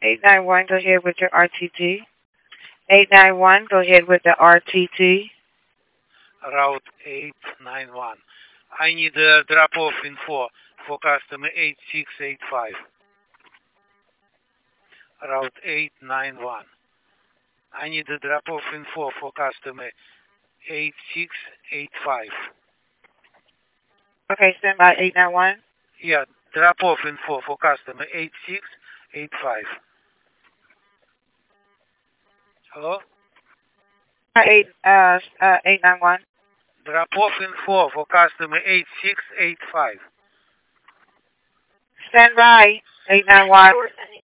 891, go ahead with your RTT. 891, go ahead with the RTT. Route 891. I need a drop-off info for customer 8685. Route 891. I need a drop-off info for customer 8685. Okay, stand by 891. Yeah, drop-off info for customer 8685. Hello? 891. Drop-off info for customer 8685. Stand by 891.